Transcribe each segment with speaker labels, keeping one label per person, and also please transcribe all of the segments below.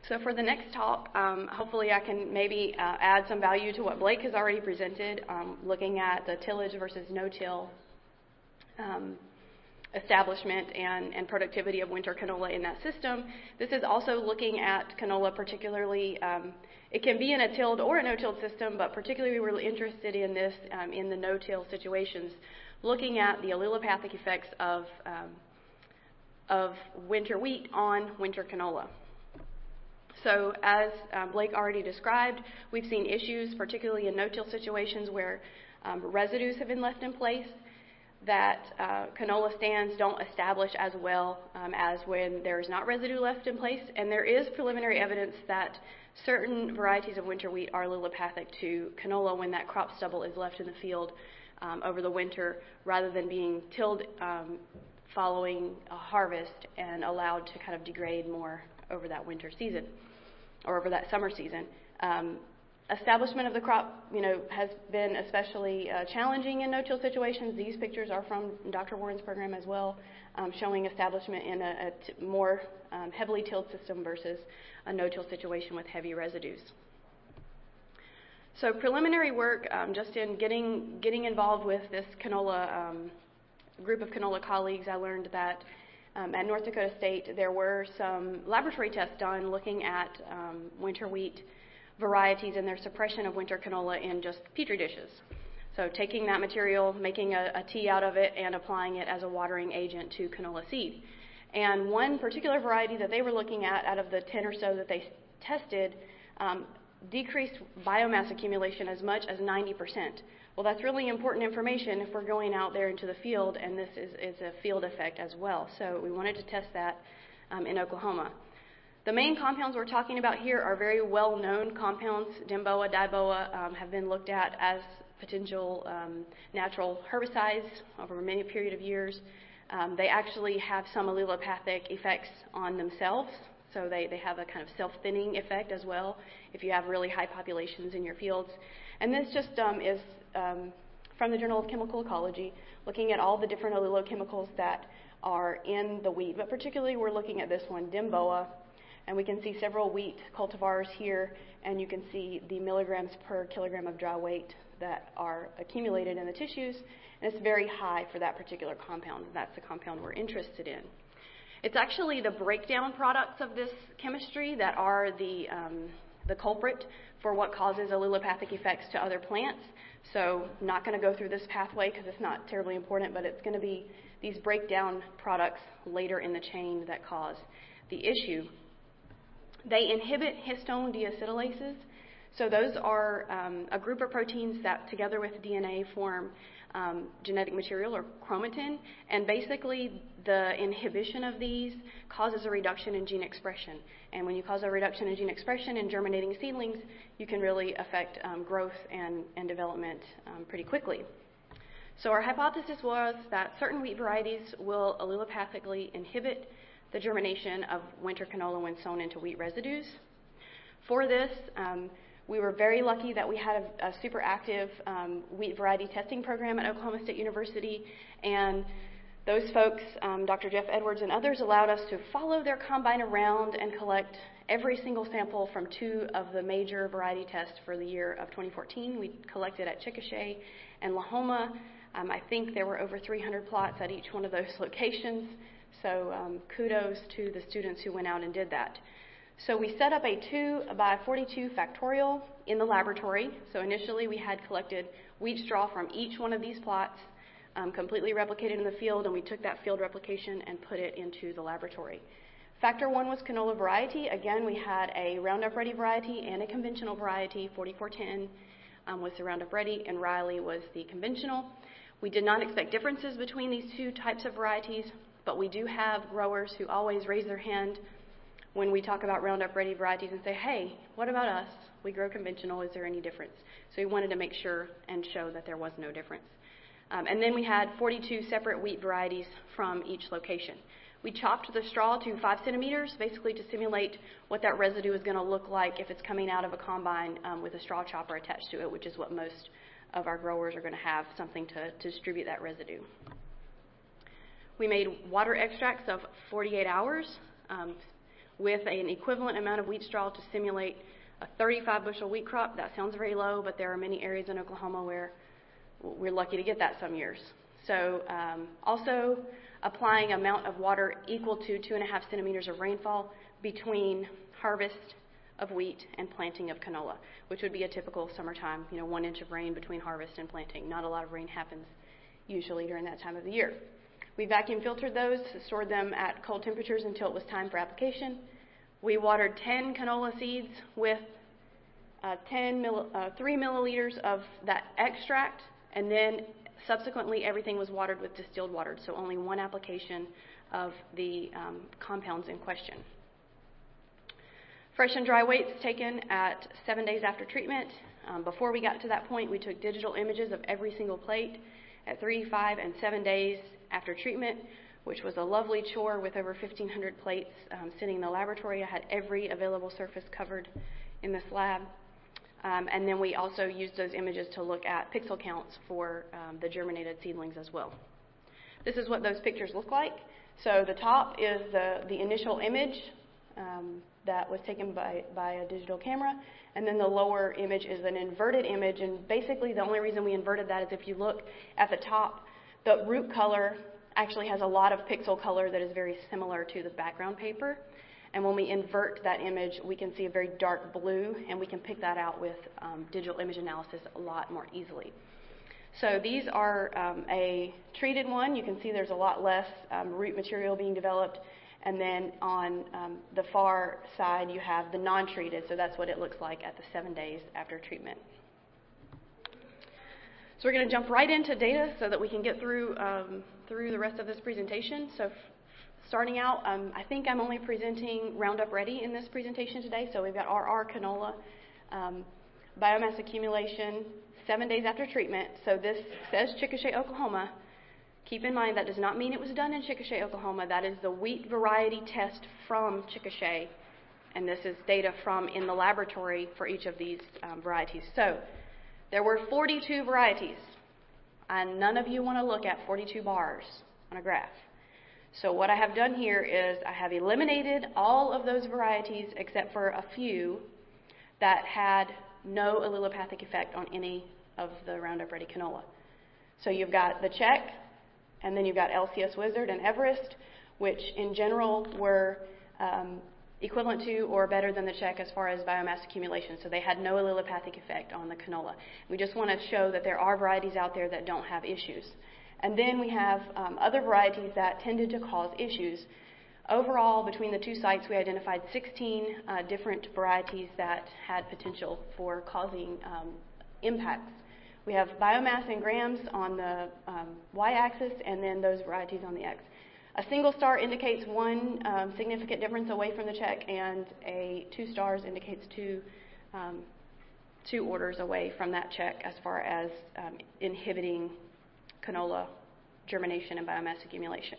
Speaker 1: So for the next talk, hopefully I can maybe add some value to what Blake has already presented, looking at the tillage versus no-till establishment and productivity of winter canola in that system. This is also looking at canola particularly. It can be in a tilled or a no-tilled system, but particularly we're interested in this in the no-till situations, looking at the allelopathic effects of winter wheat on winter canola. So as Blake already described, we've seen issues, particularly in no-till situations where residues have been left in place, that canola stands don't establish as well as when there's not residue left in place. And there is preliminary evidence that certain varieties of winter wheat are allelopathic to canola when that crop stubble is left in the field over the winter rather than being tilled following a harvest and allowed to kind of degrade more over that winter season or over that summer season. Establishment of the crop, has been especially challenging in no-till situations. These pictures are from Dr. Warren's program as well, showing establishment in a more heavily tilled system versus a no-till situation with heavy residues. So preliminary work, just in getting involved with this canola group of canola colleagues, I learned that at North Dakota State there were some laboratory tests done looking at winter wheat varieties and their suppression of winter canola in just petri dishes. So taking that material, making a tea out of it, and applying it as a watering agent to canola seed. And one particular variety that they were looking at out of the 10 or so that they tested decreased biomass accumulation as much as 90%. Well, that's really important information if we're going out there into the field, and this is a field effect as well. So we wanted to test that in Oklahoma. The main compounds we're talking about here are very well-known compounds. Dimboa, Diboa have been looked at as potential natural herbicides over many period of years. They actually have some allelopathic effects on themselves, so they have a kind of self-thinning effect as well if you have really high populations in your fields. And this just is from the Journal of Chemical Ecology, looking at all the different allelochemicals that are in the wheat, but particularly we're looking at this one, Dimboa. And we can see several wheat cultivars here, and you can see the milligrams per kilogram of dry weight that are accumulated in the tissues, and it's very high for that particular compound. That's the compound we're interested in. It's actually the breakdown products of this chemistry that are the culprit for what causes allelopathic effects to other plants. So not going to go through this pathway because it's not terribly important, but it's going to be these breakdown products later in the chain that cause the issue. They inhibit histone deacetylases. So those are a group of proteins that together with DNA form genetic material or chromatin, and basically the inhibition of these causes a reduction in gene expression. And when you cause a reduction in gene expression in germinating seedlings, you can really affect growth and development pretty quickly. So our hypothesis was that certain wheat varieties will allelopathically inhibit the germination of winter canola when sown into wheat residues. For this, we were very lucky that we had a super active wheat variety testing program at Oklahoma State University, and those folks, Dr. Jeff Edwards and others, allowed us to follow their combine around and collect every single sample from 2 of the major variety tests for the year of 2014. We collected at Chickasha and Lahoma. I think there were over 300 plots at each one of those locations. So kudos to the students who went out and did that. So we set up a 2x42 factorial in the laboratory. So initially we had collected wheat straw from each one of these plots, completely replicated in the field, and we took that field replication and put it into the laboratory. Factor 1 was canola variety. Again, we had a Roundup Ready variety and a conventional variety. 4410 was the Roundup Ready, and Riley was the conventional. We did not expect differences between these 2 types of varieties, but we do have growers who always raise their hand when we talk about Roundup Ready varieties and say, hey, what about us? We grow conventional. Is there any difference? So we wanted to make sure and show that there was no difference. And then we had 42 separate wheat varieties from each location. We chopped the straw to 5 centimeters, basically to simulate what that residue is going to look like if it's coming out of a combine with a straw chopper attached to it, which is what most of our growers are going to have, something to distribute that residue. We made water extracts of 48 hours. with an equivalent amount of wheat straw to simulate a 35 bushel wheat crop. That sounds very low, but there are many areas in Oklahoma where we're lucky to get that some years. So also applying amount of water equal to 2.5 centimeters of rainfall between harvest of wheat and planting of canola, which would be a typical summertime, 1 inch of rain between harvest and planting. Not a lot of rain happens usually during that time of the year. We vacuum filtered those, stored them at cold temperatures until it was time for application. We watered 10 canola seeds with 3 milliliters of that extract, and then subsequently everything was watered with distilled water, so only one application of the compounds in question. Fresh and dry weights taken at 7 days after treatment. Before we got to that point, we took digital images of every single plate at 3, 5, and 7 days after treatment, which was a lovely chore with over 1,500 plates sitting in the laboratory. I had every available surface covered in this lab. And then we also used those images to look at pixel counts for the germinated seedlings as well. This is what those pictures look like. So the top is the initial image that was taken by a digital camera, and then the lower image is an inverted image, and basically the only reason we inverted that is if you look at the top, the root color actually has a lot of pixel color that is very similar to the background paper, and when we invert that image, we can see a very dark blue, and we can pick that out with digital image analysis a lot more easily. So these are a treated one. You can see there's a lot less root material being developed. And then on the far side, you have the non-treated, so that's what it looks like at the 7 days after treatment. So we're going to jump right into data so that we can get through the rest of this presentation. So starting out, I think I'm only presenting Roundup Ready in this presentation today. So we've got RR canola, biomass accumulation, 7 days after treatment. So this says Chickasha, Oklahoma. Keep in mind that does not mean it was done in Chickasha, Oklahoma. That is the wheat variety test from Chickasha, and this is data from in the laboratory for each of these varieties. So there were 42 varieties, and none of you want to look at 42 bars on a graph. So what I have done here is I have eliminated all of those varieties except for a few that had no allelopathic effect on any of the Roundup Ready canola. So you've got the Czech, and then you've got LCS Wizard and Everest, which in general were equivalent to or better than the Czech as far as biomass accumulation. So they had no allelopathic effect on the canola. We just want to show that there are varieties out there that don't have issues. And then we have other varieties that tended to cause issues. Overall, between the two sites, we identified 16 different varieties that had potential for causing impacts. We have biomass in grams on the y-axis, and then those varieties on the x. A single star indicates one significant difference away from the Czech, and a 2 stars indicates two orders away from that Czech as far as inhibiting canola germination and biomass accumulation.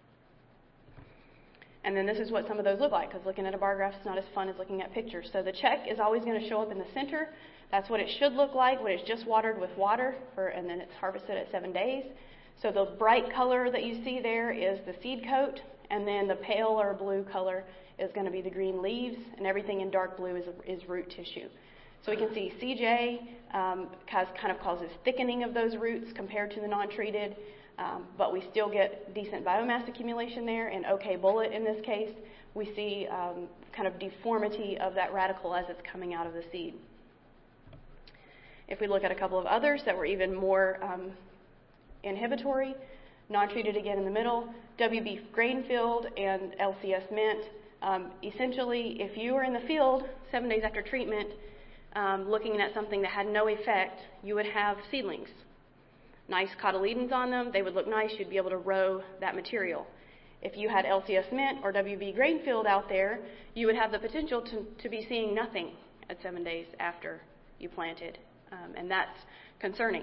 Speaker 1: And then this is what some of those look like, because looking at a bar graph is not as fun as looking at pictures. So the Czech is always going to show up in the center. That's what it should look like when it's just watered with water, and then it's harvested at 7 days. So the bright color that you see there is the seed coat, and then the pale or blue color is going to be the green leaves, and everything in dark blue is root tissue. So we can see CJ kind of causes thickening of those roots compared to the non-treated, but we still get decent biomass accumulation there. And OK Bullet in this case, we see kind of deformity of that radicle as it's coming out of the seed. If we look at a couple of others that were even more inhibitory, non-treated again in the middle, WB Grainfield and LCS Mint. Essentially, if you were in the field 7 days after treatment looking at something that had no effect, you would have seedlings. Nice cotyledons on them, they would look nice, you'd be able to row that material. If you had LCS Mint or WB Grainfield out there, you would have the potential to be seeing nothing at 7 days after you planted. And that's concerning.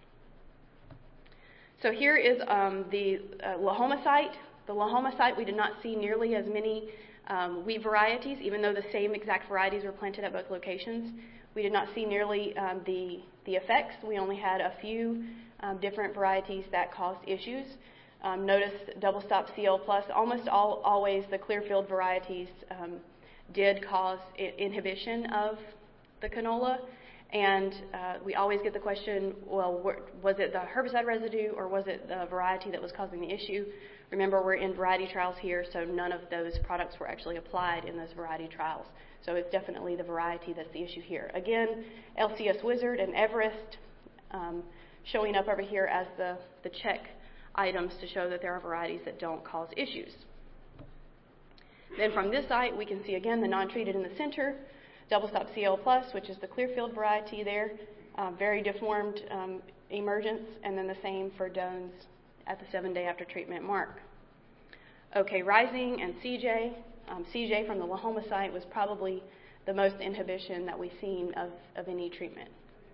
Speaker 1: So here is the Lahoma site. The Lahoma site, we did not see nearly as many wheat varieties, even though the same exact varieties were planted at both locations. We did not see nearly the effects. We only had a few different varieties that caused issues. Notice double stop CL plus, almost always the Clearfield varieties did cause inhibition of the canola. And we always get the question, well, was it the herbicide residue or was it the variety that was causing the issue? Remember, we're in variety trials here, so none of those products were actually applied in those variety trials. So it's definitely the variety that's the issue here. Again, LCS Wizard and Everest showing up over here as the check items to show that there are varieties that don't cause issues. Then from this site, we can see again the non-treated in the center, double stop CL plus, which is the Clearfield variety there, very deformed emergence, and then the same for Doan's at the 7-day after treatment mark. OK Rising and CJ. CJ from the Lahoma site was probably the most inhibition that we've seen of any treatment.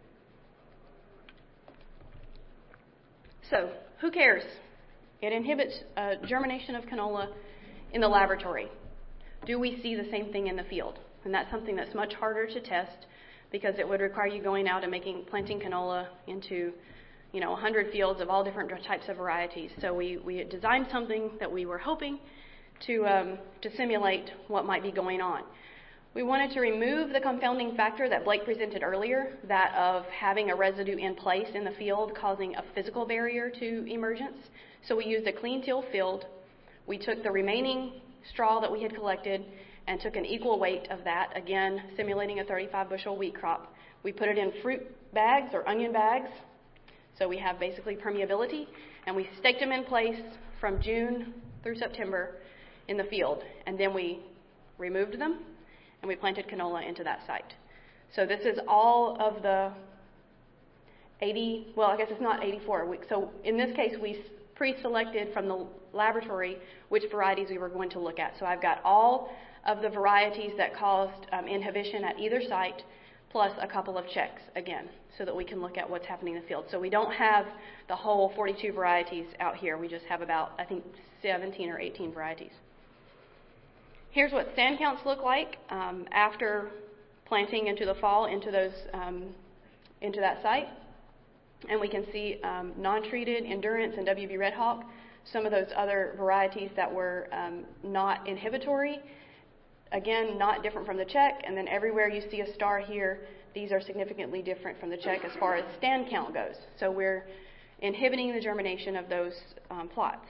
Speaker 1: So who cares? It inhibits germination of canola in the laboratory. Do we see the same thing in the field? And that's something that's much harder to test because it would require you going out and planting canola into 100 fields of all different types of varieties. So we designed something that we were hoping to simulate what might be going on. We wanted to remove the confounding factor that Blake presented earlier, that of having a residue in place in the field causing a physical barrier to emergence. So we used a clean till field. We took the remaining straw that we had collected and took an equal weight of that, again simulating a 35 bushel wheat crop. We put it in fruit bags or onion bags. So we have basically permeability, and we staked them in place from June through September in the field. And then we removed them, and we planted canola into that site. So this is all of the 80, well, I guess it's not 84 weeks. So in this case, we pre-selected from the laboratory which varieties we were going to look at. So I've got all of the varieties that caused inhibition at either site, plus a couple of checks again, so that we can look at what's happening in the field. So we don't have the whole 42 varieties out here. We just have about, I think, 17 or 18 varieties. Here's what stand counts look like after planting into the fall into that site. And we can see non-treated, Endurance, and WB Red Hawk, some of those other varieties that were not inhibitory. Again, not different from the check, and then everywhere you see a star here, these are significantly different from the check as far as stand count goes. So we're inhibiting the germination of those plots.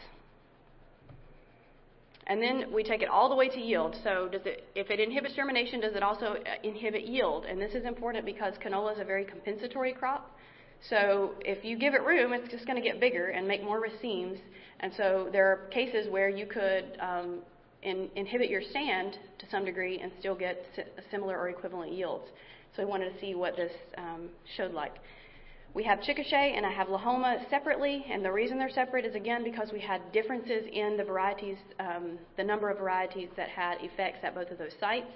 Speaker 1: And then we take it all the way to yield. So if it inhibits germination, does it also inhibit yield? And this is important because canola is a very compensatory crop. So if you give it room, it's just going to get bigger and make more racemes. And so there are cases where you could inhibit your stand to some degree and still get similar or equivalent yields. So we wanted to see what this showed like. We have Chickasha and I have Lahoma separately, and the reason they're separate is again because we had differences in the varieties, the number of varieties that had effects at both of those sites.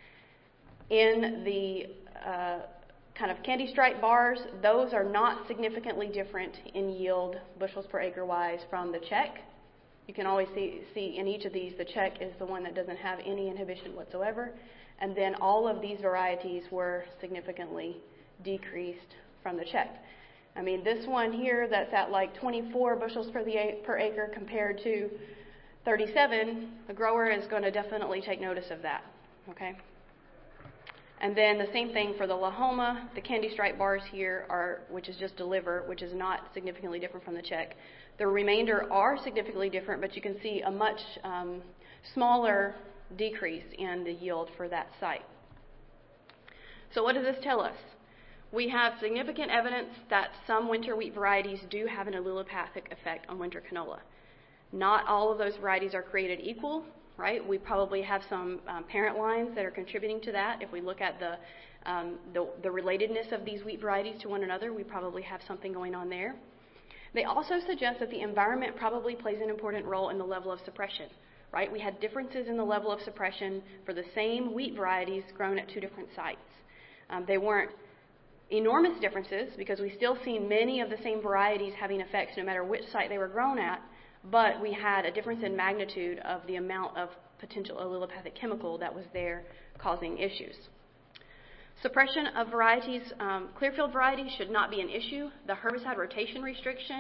Speaker 1: In the kind of candy stripe bars, those are not significantly different in yield, bushels per acre wise, from the check. You can always see in each of these, the check is the one that doesn't have any inhibition whatsoever. And then all of these varieties were significantly decreased from the check. I mean, this one here that's at like 24 bushels per acre compared to 37, the grower is going to definitely take notice of that, okay? And then the same thing for the Lahoma. The candy stripe bars here are, which is just deliver, which is not significantly different from the check. The remainder are significantly different, but you can see a much smaller decrease in the yield for that site. So what does this tell us? We have significant evidence that some winter wheat varieties do have an allelopathic effect on winter canola. Not all of those varieties are created equal, right? We probably have some parent lines that are contributing to that. If we look at the relatedness of these wheat varieties to one another, we probably have something going on there. They also suggest that the environment probably plays an important role in the level of suppression, right? We had differences in the level of suppression for the same wheat varieties grown at two different sites. They weren't enormous differences because we still see many of the same varieties having effects no matter which site they were grown at, but we had a difference in magnitude of the amount of potential allelopathic chemical that was there causing issues. Suppression of varieties, Clearfield varieties should not be an issue. The herbicide rotation restriction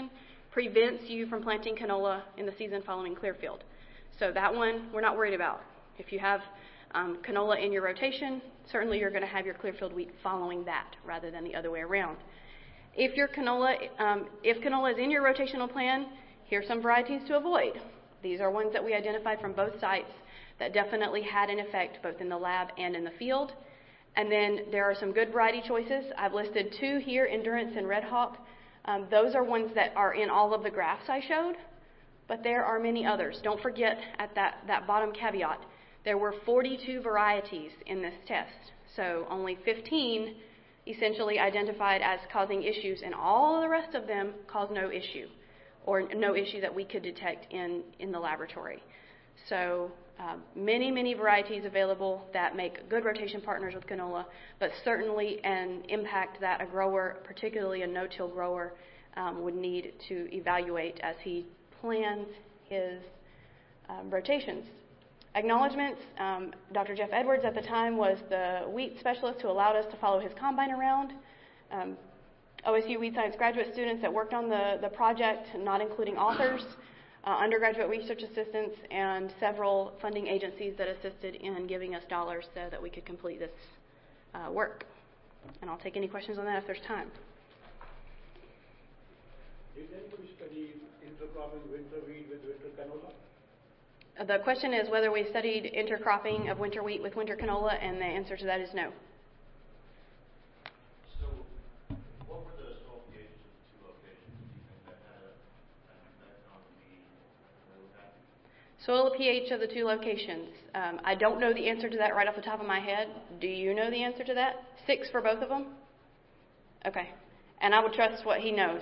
Speaker 1: prevents you from planting canola in the season following Clearfield. So that one we're not worried about. If you have canola in your rotation, certainly you're going to have your Clearfield wheat following that rather than the other way around. If canola is in your rotational plan, here's some varieties to avoid. These are ones that we identified from both sites that definitely had an effect both in the lab and in the field. And then there are some good variety choices. I've listed 2 here, Endurance and Red Hawk. Those are ones that are in all of the graphs I showed, but there are many others. Don't forget at that bottom caveat, there were 42 varieties in this test, so only 15 essentially identified as causing issues, and all the rest of them caused no issue, or no issue that we could detect in the laboratory. So many varieties available that make good rotation partners with canola, but certainly an impact that a grower, particularly a no-till grower, would need to evaluate as he plans his rotations. Acknowledgements, Dr. Jeff Edwards at the time was the wheat specialist who allowed us to follow his combine around. OSU Weed Science graduate students that worked on the project, not including authors, undergraduate research assistants, and several funding agencies that assisted in giving us dollars so that we could complete this work. And I'll take any questions on that if there's time.
Speaker 2: Did anybody study intercropping winter wheat with winter canola?
Speaker 1: The question is whether we studied intercropping of winter wheat with winter canola, and the answer to that is no.
Speaker 3: So, what were the soil pHs of the 2 locations? Do you think that had an effect on the allelopathic?
Speaker 1: Soil pH of the 2 locations. I don't know the answer to that right off the top of my head. Do you know the answer to that? 6 for both of them? Okay. And I would trust what he knows.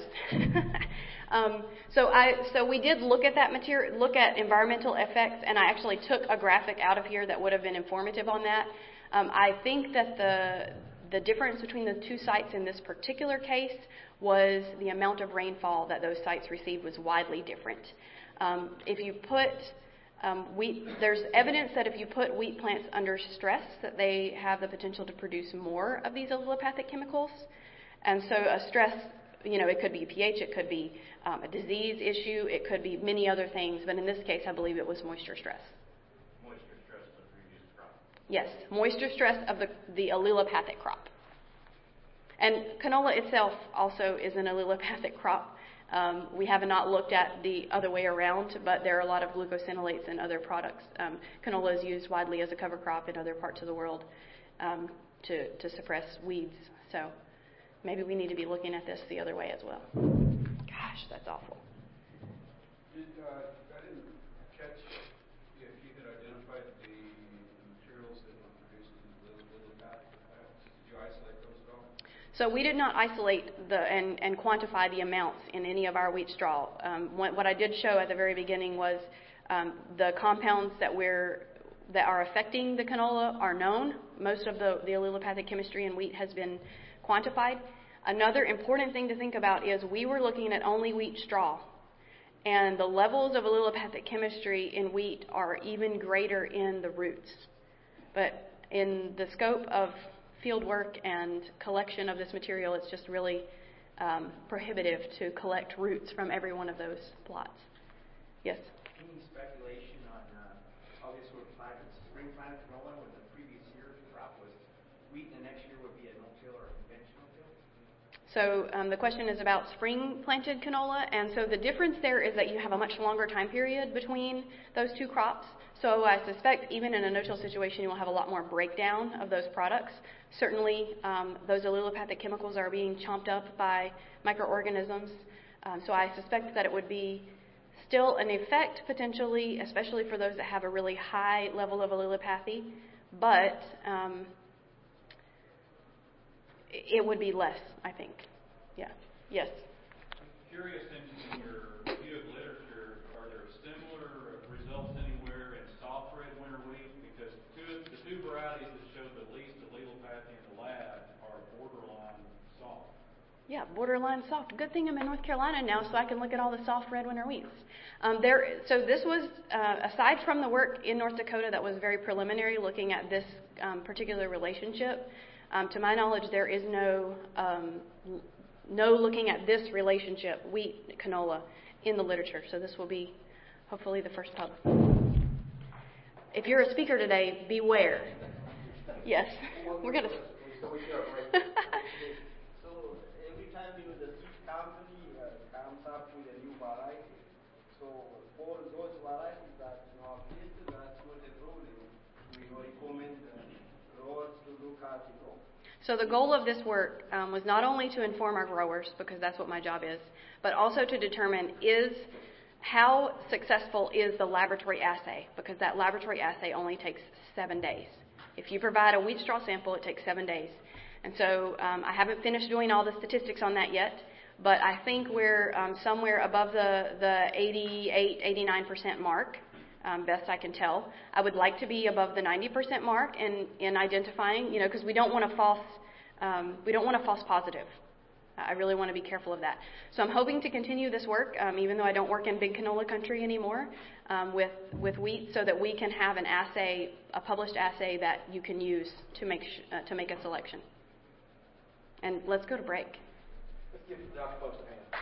Speaker 1: So we did look at that material, look at environmental effects, and I actually took a graphic out of here that would have been informative on that. I think that the difference between the 2 sites in this particular case was the amount of rainfall that those sites received was widely different. If you put there's evidence that if you put wheat plants under stress, that they have the potential to produce more of these allelopathic chemicals. And so a stress, it could be pH, it could be a disease issue, it could be many other things, but in this case, I believe it was moisture stress.
Speaker 3: Moisture stress of the previous crop?
Speaker 1: Yes, moisture stress of the allelopathic crop. And canola itself also is an allelopathic crop. We have not looked at the other way around, but there are a lot of glucosinolates and other products. Canola is used widely as a cover crop in other parts of the world to suppress weeds. So maybe we need to be looking at this the other way as well. Gosh, that's awful.
Speaker 4: I didn't catch if you had identified the materials that were produced in the allelopathic effects. Did you isolate those at all?
Speaker 1: So we did not isolate and quantify the amounts in any of our wheat straw. What I did show at the very beginning was the compounds that are affecting the canola are known. Most of the allelopathic chemistry in wheat has been quantified. Another important thing to think about is we were looking at only wheat straw, and the levels of allelopathic chemistry in wheat are even greater in the roots. But in the scope of field work and collection of this material, it's just really prohibitive to collect roots from every one of those plots. Yes?
Speaker 5: Any speculation on how this would plant spring planted canola when the previous year's crop was wheat and the next year would be a no-till or a conventional till?
Speaker 1: So the question is about spring planted canola, and so the difference there is that you have a much longer time period between those 2 crops. So I suspect even in a no-till situation you will have a lot more breakdown of those products. Certainly those allelopathic chemicals are being chomped up by microorganisms, so I suspect that it would be still an effect potentially, especially for those that have a really high level of allelopathy, but it would be less, I think. Yeah. Yes?
Speaker 6: I'm curious, in your review of literature, are there similar results anywhere in soft red winter wheat? Because the 2 varieties that showed the least allelopathy in the lab are borderline soft.
Speaker 1: Yeah, borderline soft. Good thing I'm in North Carolina now so I can look at all the soft red winter wheats. So this was, aside from the work in North Dakota that was very preliminary looking at this particular relationship, to my knowledge, there is no looking at this relationship, wheat, canola, in the literature. So this will be hopefully the first pub. If you're a speaker today, beware. Yes, we're going to.
Speaker 7: So every time the seed company comes up with a new variety, so for those varieties that appear, that's what the rule is. We recommend growers to look at it all.
Speaker 1: So the goal of this work was not only to inform our growers, because that's what my job is, but also to determine how successful is the laboratory assay, because that laboratory assay only takes 7 days. If you provide a wheat straw sample, it takes 7 days. And so I haven't finished doing all the statistics on that yet, but I think we're somewhere above the 88, 89% mark, best I can tell. I would like to be above the 90% mark in identifying, because we don't want a false positive. I really want to be careful of that. So I'm hoping to continue this work, even though I don't work in big canola country anymore, with wheat, so that we can have an assay, a published assay that you can use to make a selection. And let's go to break.
Speaker 7: Let's give Dr. Post a hand.